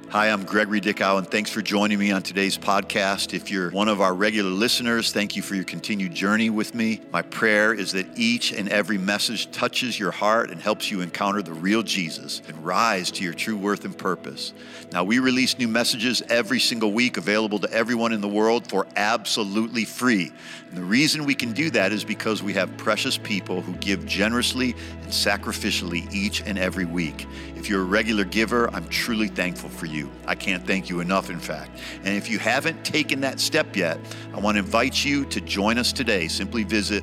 Hi, I'm Gregory Dickow, and thanks for joining me on today's podcast. If you're one of our regular listeners, thank you for your continued journey with me. My prayer is that each and every message touches your heart and helps you encounter the real Jesus and rise to your true worth and purpose. Now, we release new messages every single week, available to everyone in the world for absolutely free. And the reason we can do that is because we have precious people who give generously and sacrificially each and every week. If you're a regular giver, I'm truly thankful for you. I can't thank you enough, in fact. And if you haven't taken that step yet, I want to invite you to join us today. Simply visit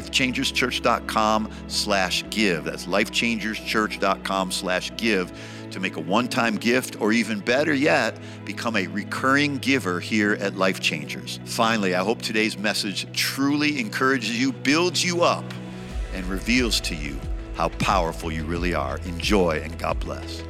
lifechangerschurch.com/give. That's lifechangerschurch.com/give to make a one-time gift, or even better yet, become a recurring giver here at Life Changers. Finally, I hope today's message truly encourages you, builds you up, and reveals to you how powerful you really are. Enjoy, and God bless.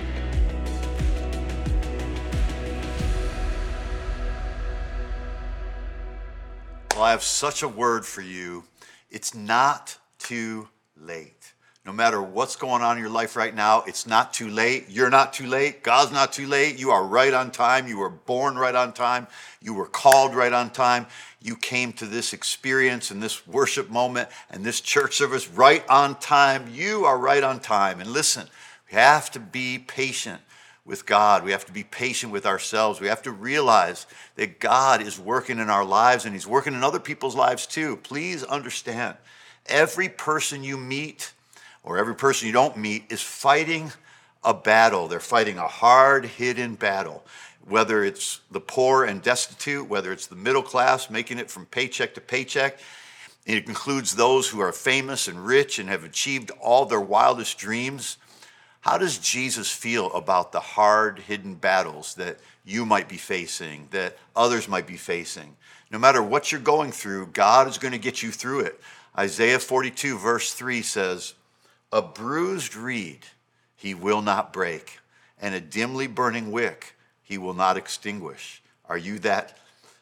Well, I have such a word for you. It's not too late. No matter what's going on in your life right now, it's not too late. You're not too late. God's not too late. You are right on time. You were born right on time. You were called right on time. You came to this experience and this worship moment and this church service right on time. You are right on time. And listen, we have to be patient with God. We have to be patient with ourselves. We have to realize that God is working in our lives, and He's working in other people's lives too. Please understand, every person you meet or every person you don't meet is fighting a battle. They're fighting a hard-hidden battle. Whether it's the poor and destitute, whether it's the middle class making it from paycheck to paycheck. It includes those who are famous and rich and have achieved all their wildest dreams. How does Jesus feel about the hard-hidden battles that you might be facing, that others might be facing? No matter what you're going through, God is going to get you through it. Isaiah 42 verse 3 says, "A bruised reed He will not break, and a dimly burning wick He will not extinguish." Are you that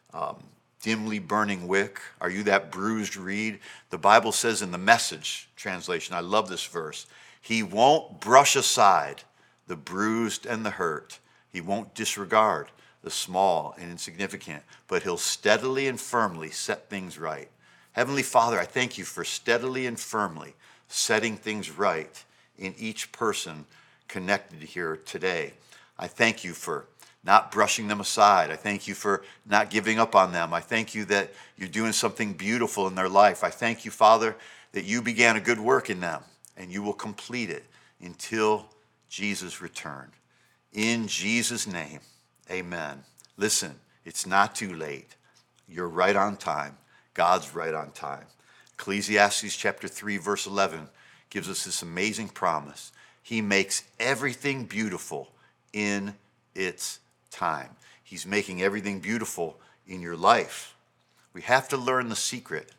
dimly burning wick? Are you that bruised reed? The Bible says in the Message translation, I love this verse, He won't brush aside the bruised and the hurt. He won't disregard the small and insignificant, but He'll steadily and firmly set things right. Heavenly Father, I thank You for steadily and firmly setting things right in each person connected here today. I thank You for not brushing them aside. I thank You for not giving up on them. I thank You that You're doing something beautiful in their life. I thank You, Father, that You began a good work in them, and You will complete it until Jesus returned. In Jesus' name, amen. Listen, it's not too late. You're right on time. God's right on time. Ecclesiastes chapter 3, verse 11 gives us this amazing promise. He makes everything beautiful in its time. He's making everything beautiful in your life. We have to learn the secret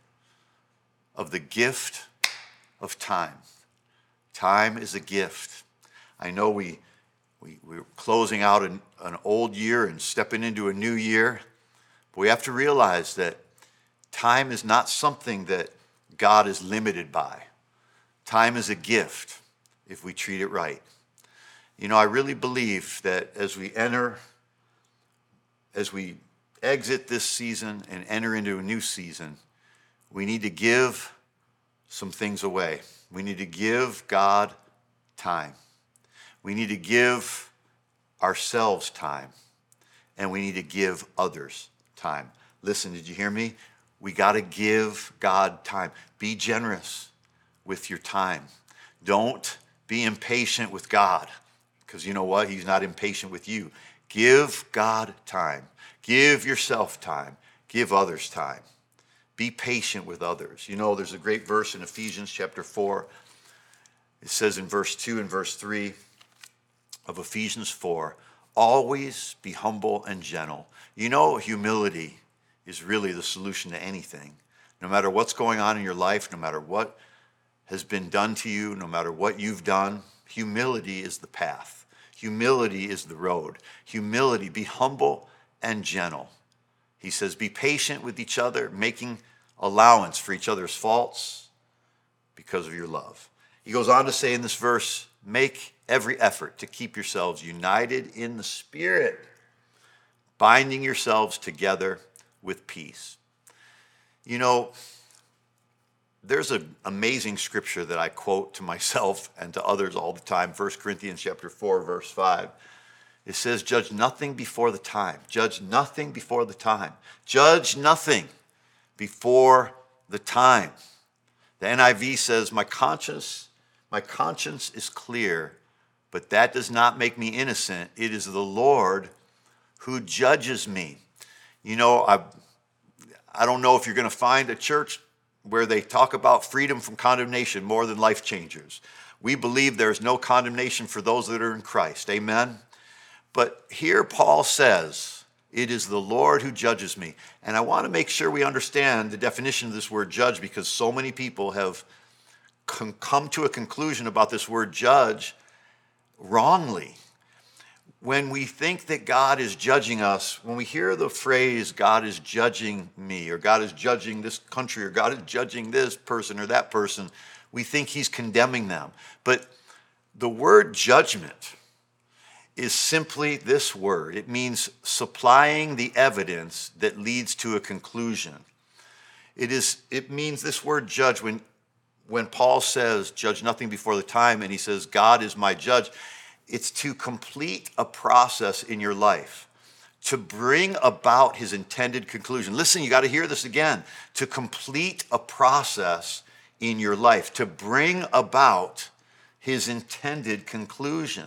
of the gift of time. Time is a gift. I know we're closing out an old year and stepping into a new year, but we have to realize that time is not something that God is limited by. Time is a gift if we treat it right. You know, I really believe that as we exit this season and enter into a new season, we need to give some things away. We need to give God time. We need to give ourselves time. And we need to give others time. Listen, did you hear me? We got to give God time. Be generous with your time. Don't be impatient with God, because you know what? He's not impatient with you. Give God time. Give yourself time. Give others time. Be patient with others. You know, there's a great verse in Ephesians chapter 4. It says in verse 2 and verse 3 of Ephesians 4, always be humble and gentle. You know, humility is really the solution to anything. No matter what's going on in your life, no matter what has been done to you, no matter what you've done, humility is the path. Humility is the road. Humility, be humble and gentle. He says, be patient with each other, making allowance for each other's faults because of your love. He goes on to say in this verse, make every effort to keep yourselves united in the Spirit, binding yourselves together with peace. You know, there's an amazing scripture that I quote to myself and to others all the time, 1 Corinthians chapter 4, verse 5. It says, judge nothing before the time. Judge nothing before the time. Judge nothing before the time. The NIV says, my conscience is clear, but that does not make me innocent. It is the Lord who judges me. You know, I don't know if you're going to find a church where they talk about freedom from condemnation more than Life Changers. We believe there's no condemnation for those that are in Christ. Amen? But here Paul says, it is the Lord who judges me. And I want to make sure we understand the definition of this word judge, because so many people have come to a conclusion about this word judge wrongly. When we think that God is judging us, when we hear the phrase, God is judging me, or God is judging this country, or God is judging this person or that person, we think he's condemning them. But the word judgment is simply this word. It means supplying the evidence that leads to a conclusion. It means this word judge, when Paul says, judge nothing before the time, and he says, God is my judge, it's to complete a process in your life, to bring about his intended conclusion. Listen, you got to hear this again. To complete a process in your life, to bring about his intended conclusion.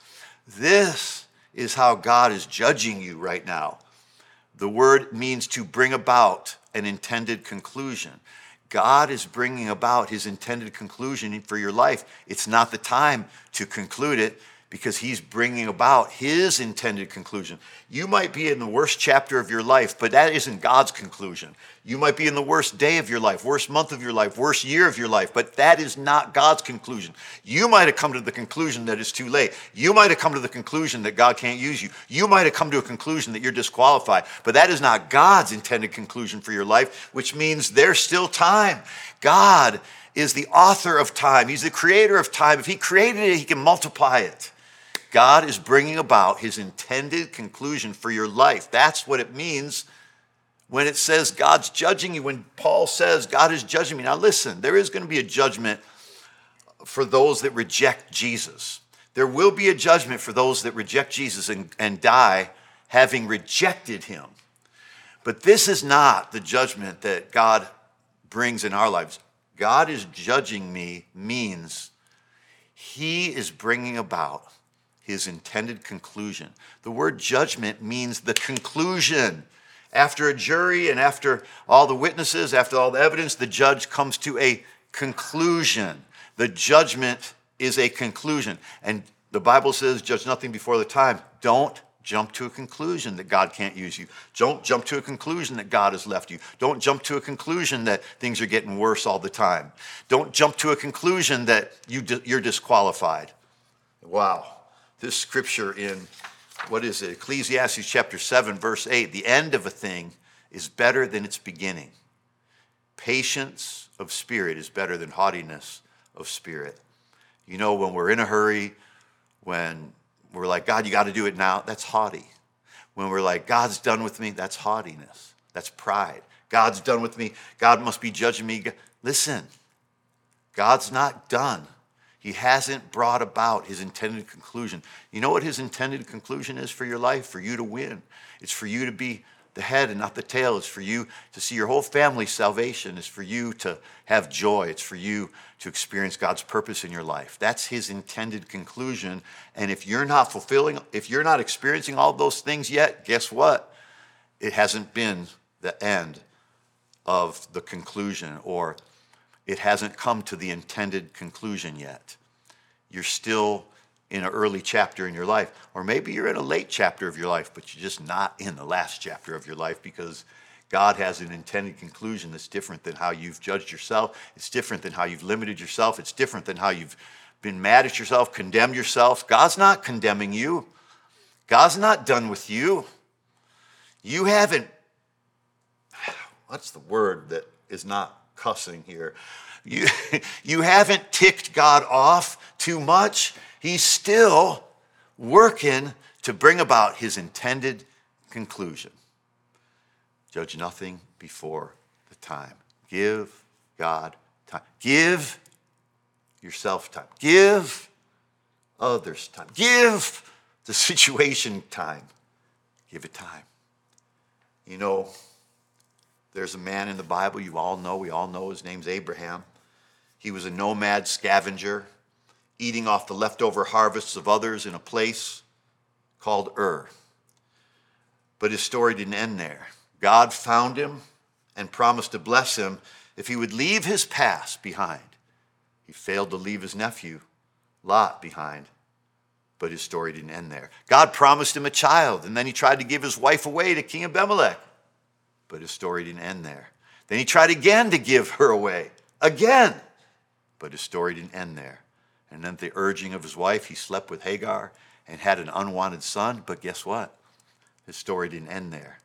This is how God is judging you right now. The word means to bring about an intended conclusion. God is bringing about his intended conclusion for your life. It's not the time to conclude it, because he's bringing about his intended conclusion. You might be in the worst chapter of your life, but that isn't God's conclusion. You might be in the worst day of your life, worst month of your life, worst year of your life, but that is not God's conclusion. You might have come to the conclusion that it's too late. You might have come to the conclusion that God can't use you. You might have come to a conclusion that you're disqualified, but that is not God's intended conclusion for your life, which means there's still time. God is the author of time. He's the creator of time. If he created it, he can multiply it. God is bringing about his intended conclusion for your life. That's what it means when it says God's judging you. When Paul says God is judging me. Now listen, there is going to be a judgment for those that reject Jesus. There will be a judgment for those that reject Jesus and die having rejected him. But this is not the judgment that God brings in our lives. God is judging me means he is bringing about his intended conclusion. The word judgment means the conclusion. After a jury and after all the witnesses, after all the evidence, the judge comes to a conclusion. The judgment is a conclusion. And the Bible says, judge nothing before the time. Don't jump to a conclusion that God can't use you. Don't jump to a conclusion that God has left you. Don't jump to a conclusion that things are getting worse all the time. Don't jump to a conclusion that you're disqualified. Wow. This scripture in, Ecclesiastes chapter 7, verse 8, the end of a thing is better than its beginning. Patience of spirit is better than haughtiness of spirit. You know, when we're in a hurry, when we're like, God, you got to do it now, that's haughty. When we're like, God's done with me, that's haughtiness. That's pride. God's done with me. God must be judging me. Listen, God's not done. He hasn't brought about his intended conclusion. You know what his intended conclusion is for your life? For you to win. It's for you to be the head and not the tail. It's for you to see your whole family's salvation. It's for you to have joy. It's for you to experience God's purpose in your life. That's his intended conclusion. And if you're not experiencing all those things yet, guess what? It hasn't been the end of the conclusion, or it hasn't come to the intended conclusion yet. You're still in an early chapter in your life. Or maybe you're in a late chapter of your life, but you're just not in the last chapter of your life, because God has an intended conclusion that's different than how you've judged yourself. It's different than how you've limited yourself. It's different than how you've been mad at yourself, condemned yourself. God's not condemning you. God's not done with you. You haven't, what's the word that is not cussing here? You, you haven't ticked God off too much. He's still working to bring about his intended conclusion. Judge nothing before the time. Give God time. Give yourself time. Give others time. Give the situation time. Give it time. You know, there's a man in the Bible we all know his name's Abraham. He was a nomad scavenger, eating off the leftover harvests of others in a place called Ur. But his story didn't end there. God found him and promised to bless him if he would leave his past behind. He failed to leave his nephew, Lot, behind. But his story didn't end there. God promised him a child, and then he tried to give his wife away to King Abimelech. But his story didn't end there. Then he tried again to give her away. Again. But his story didn't end there. And then at the urging of his wife, he slept with Hagar and had an unwanted son. But guess what? His story didn't end there.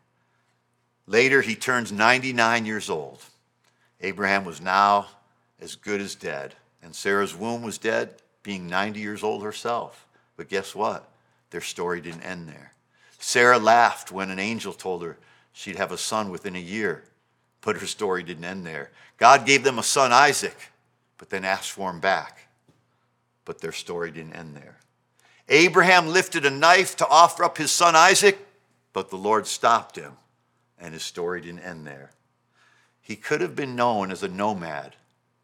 Later, he turns 99 years old. Abraham was now as good as dead. And Sarah's womb was dead, being 90 years old herself. But guess what? Their story didn't end there. Sarah laughed when an angel told her she'd have a son within a year. But her story didn't end there. God gave them a son, Isaac, but then asked for him back. But their story didn't end there. Abraham lifted a knife to offer up his son Isaac, but the Lord stopped him, and his story didn't end there. He could have been known as a nomad,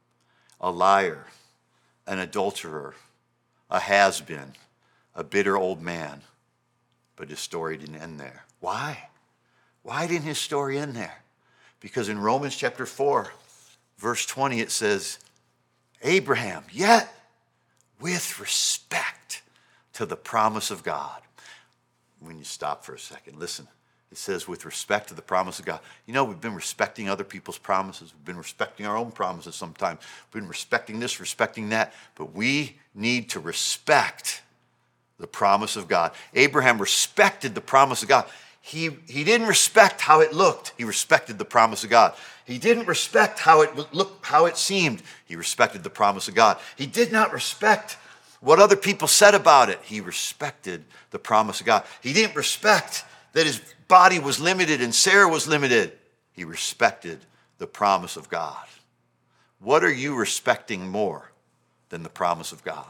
a liar, an adulterer, a has-been, a bitter old man, but his story didn't end there. Why? Why didn't his story end there? Because in Romans chapter 4, verse 20, it says, Abraham, yet with respect to the promise of God. When you stop for a second, listen. It says, with respect to the promise of God. You know, we've been respecting other people's promises. We've been respecting our own promises sometimes. We've been respecting this, respecting that. But we need to respect the promise of God. Abraham respected the promise of God. He didn't respect how it looked. He respected the promise of God. He didn't respect how it looked, how it seemed. He respected the promise of God. He did not respect what other people said about it. He respected the promise of God. He didn't respect that his body was limited and Sarah was limited. He respected the promise of God. What are you respecting more than the promise of God?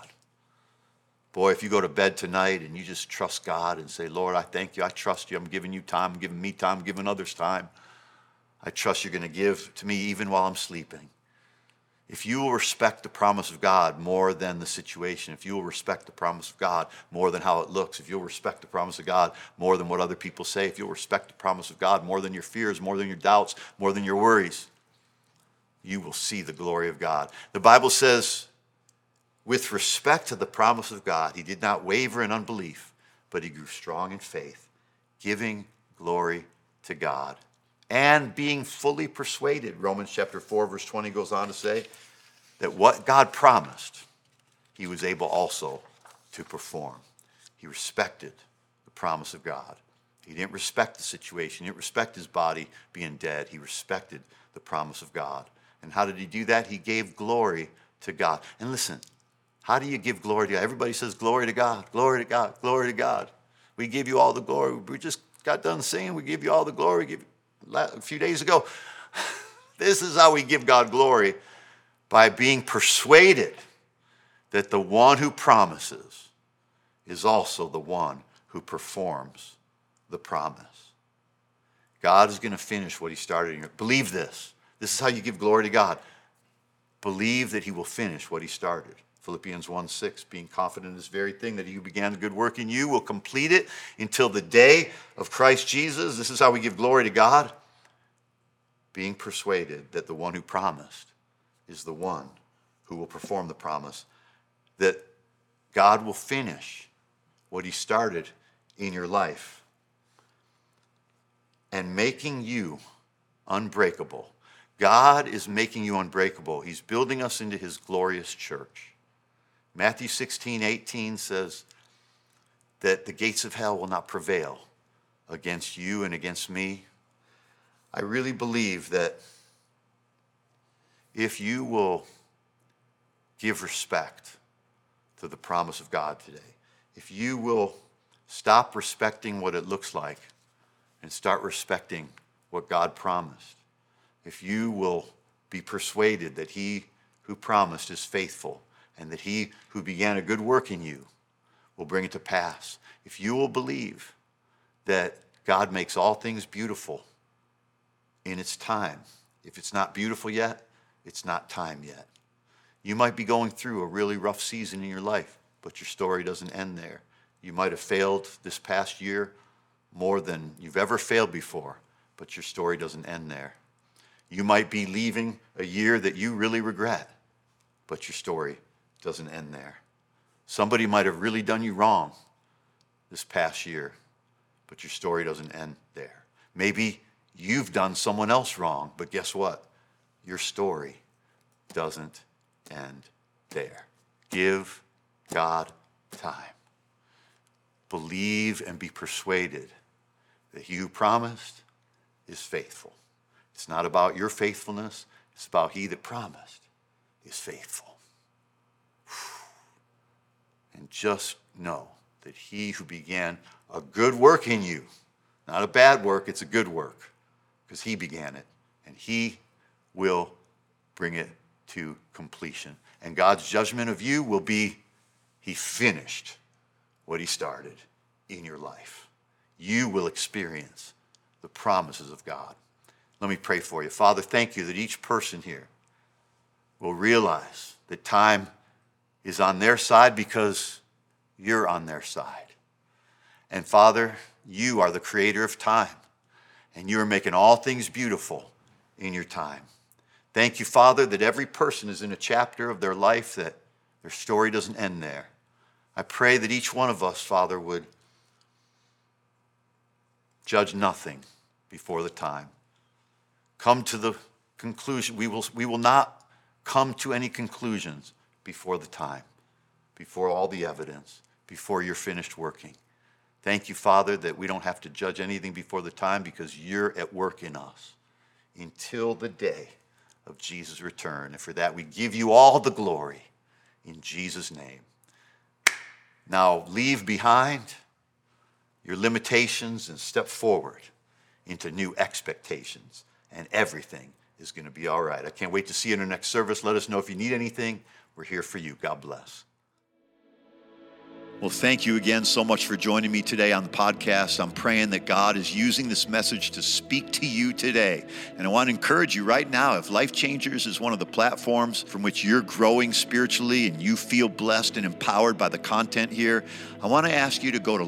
Boy, if you go to bed tonight and you just trust God and say, Lord, I thank you, I trust you, I'm giving you time, I'm giving me time, I'm giving others time. I trust you're going to give to me even while I'm sleeping. If you will respect the promise of God more than the situation, if you will respect the promise of God more than how it looks, if you'll respect the promise of God more than what other people say, if you'll respect the promise of God more than your fears, more than your doubts, more than your worries, you will see the glory of God. The Bible says, with respect to the promise of God, he did not waver in unbelief, but he grew strong in faith, giving glory to God and being fully persuaded. Romans chapter 4, verse 20 goes on to say that what God promised, he was able also to perform. He respected the promise of God. He didn't respect the situation. He didn't respect his body being dead. He respected the promise of God. And how did he do that? He gave glory to God. And listen, how do you give glory to God? Everybody says glory to God, glory to God, glory to God. We give you all the glory. We just got done singing. We give you all the glory. A few days ago, this is how we give God glory, by being persuaded that the one who promises is also the one who performs the promise. God is going to finish what he started in you. Believe this. This is how you give glory to God. Believe that he will finish what he started. Philippians 1:6, being confident in this very thing, that he who began a good work in you will complete it until the day of Christ Jesus. This is how we give glory to God. Being persuaded that the one who promised is the one who will perform the promise. That God will finish what he started in your life. And making you unbreakable. God is making you unbreakable. He's building us into his glorious church. Matthew 16:18 says that the gates of hell will not prevail against you and against me. I really believe that if you will give respect to the promise of God today. If you will stop respecting what it looks like and start respecting what God promised, if you will be persuaded that he who promised is faithful and that he who began a good work in you will bring it to pass, if you will believe that God makes all things beautiful in its time, if it's not beautiful yet, it's not time yet. You might be going through a really rough season in your life, but your story doesn't end there. You might have failed this past year more than you've ever failed before, but your story doesn't end there. You might be leaving a year that you really regret, but your story doesn't end there. Somebody might have really done you wrong this past year, but your story doesn't end there. Maybe you've done someone else wrong, but guess what? Your story doesn't end there. Give God time. Believe and be persuaded that he who promised is faithful. It's not about your faithfulness. It's about he that promised is faithful. And just know that he who began a good work in you, not a bad work, it's a good work, because he began it, and he will bring it to completion. And God's judgment of you will be, he finished what he started in your life. You will experience the promises of God. Let me pray for you. Father, thank you that each person here will realize that time is on their side because you're on their side. And Father, you are the creator of time, and you are making all things beautiful in your time. Thank you, Father, that every person is in a chapter of their life that their story doesn't end there. I pray that each one of us, Father, would judge nothing before the time. Come to the conclusion. We will not come to any conclusions before the time, before all the evidence, before you're finished working. Thank you, Father, that we don't have to judge anything before the time because you're at work in us until the day of Jesus' return. And for that, we give you all the glory in Jesus' name. Now, leave behind your limitations and step forward into new expectations, and everything is going to be all right. I can't wait to see you in our next service. Let us know if you need anything. We're here for you. God bless. Well, thank you again so much for joining me today on the podcast. I'm praying that God is using this message to speak to you today. And I want to encourage you right now, if Life Changers is one of the platforms from which you're growing spiritually and you feel blessed and empowered by the content here, I want to ask you to go to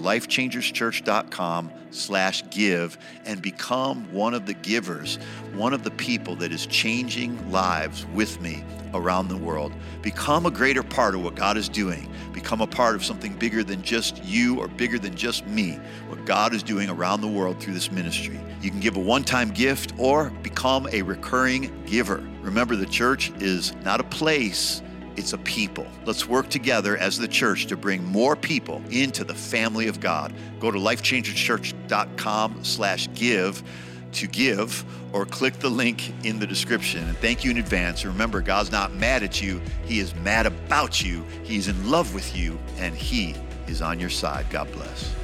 lifechangerschurch.com/give and become one of the givers, one of the people that is changing lives with me around the world. Become a greater part of what God is doing. Become a part of something bigger than just you or bigger than just me, what God is doing around the world through this ministry. You can give a one-time gift or become a recurring giver. Remember, the church is not a place, it's a people. Let's work together as the church to bring more people into the family of God. Go to lifechangerschurch.com/give to give, or click the link in the description. And thank you in advance. Remember, God's not mad at you. He is mad about you. He's in love with you, and he is on your side. God bless.